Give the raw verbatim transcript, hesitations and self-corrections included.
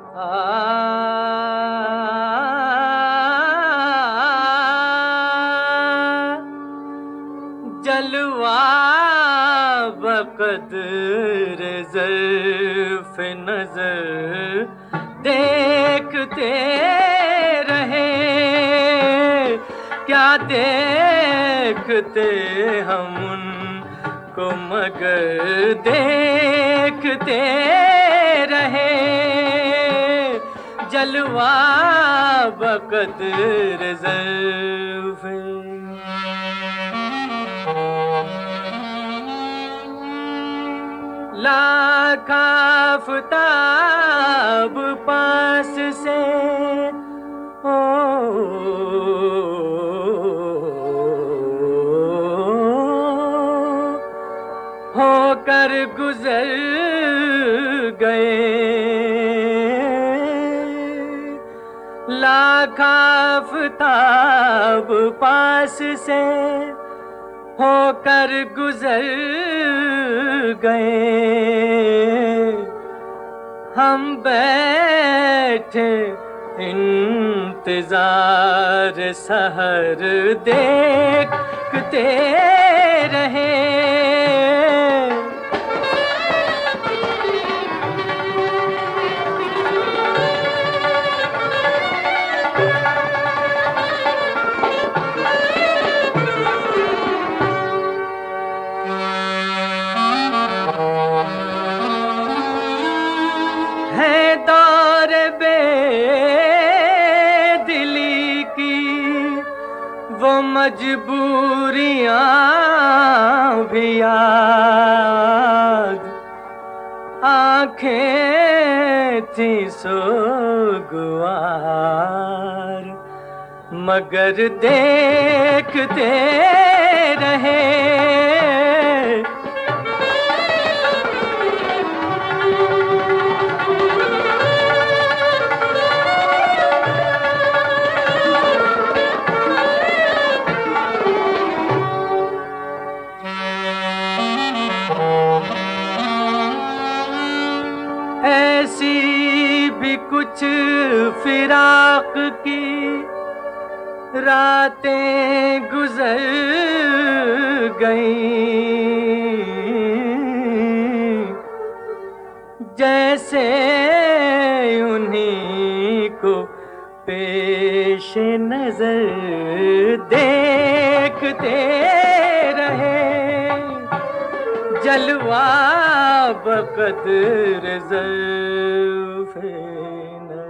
आ जलवा बक़द्र ज़र्फ़ नज़र देखते रहे, क्या देखते हम उनको मगर देखते रहे। जलवा बक़द्र ज़र्फ़ लाख आफ़ताब पास से ओ होकर गुज़र गए। लाख आफ़ताब पास से होकर गुज़र गए। हम बैठे इंतज़ार सहर देखते रहे। है दौर बेदिली की वो मजबूरियां भी याद, आंखें थी सोगवार मगर देखते रहे। ऐसी भी कुछ फिराक की रातें गुजर गईं, जैसे उन्हीं को पेश नजर देखते रहे। जलवा बक़द्र ज़र्फ़